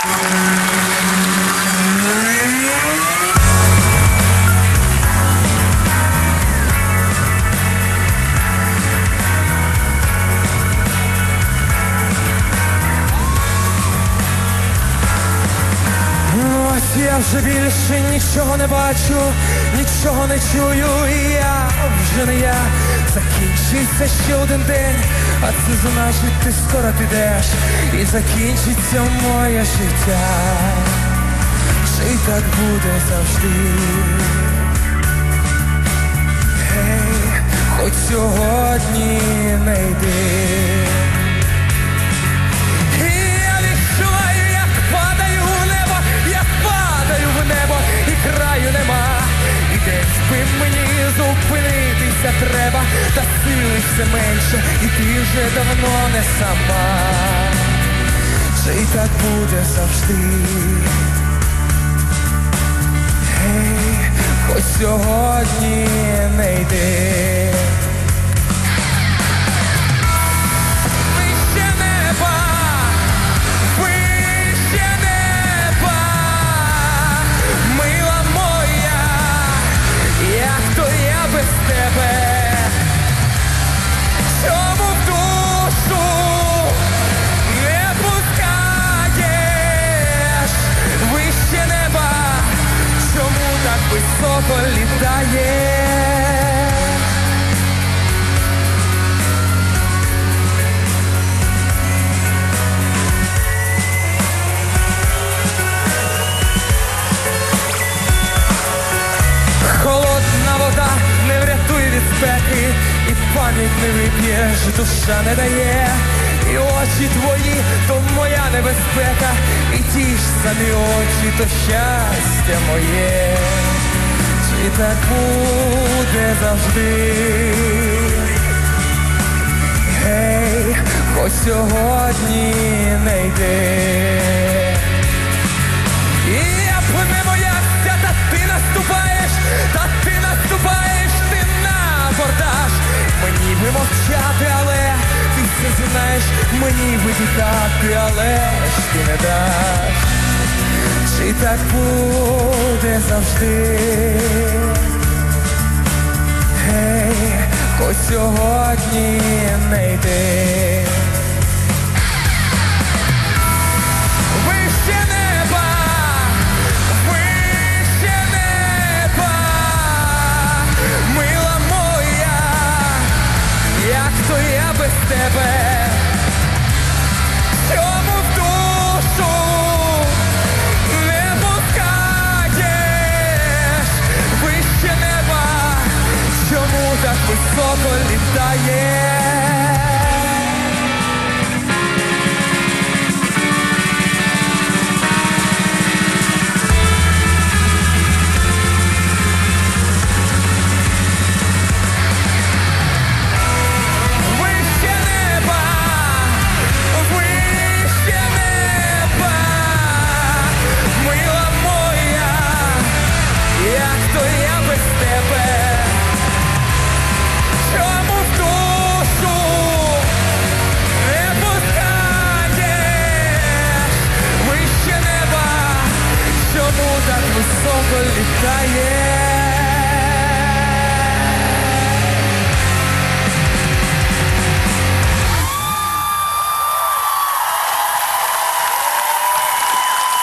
Я вже більше нічого не бачу, нічого не чую, і я вже не я. Закінчиться ще один день, а це значить ти скоро підеш, і закінчиться моє життя. Чи так буде завжди? Гей, хоч сьогодні не йди. Краю нема, і десь би мені зупинитися треба, та сили все менше, і ти вже давно не сама. Чи так буде завжди? Гей, хоч сьогодні не йди. Високо літає. Холодна вода не врятує від спеки, і пам'ять не вип'єш, душа не дає. І очі твої, то моя небезпека, і ті ж самі очі, то щастя моє. І так буде завжди. Гей, хоч сьогодні не йди. І я б не боявся, та ти наступаєш, ти на абордаж. Мені би мовчати, але ти все знаєш, мені би тікати, але ж ти не даш. Чи так буде завжди? Гей, хоч сьогодні не йди.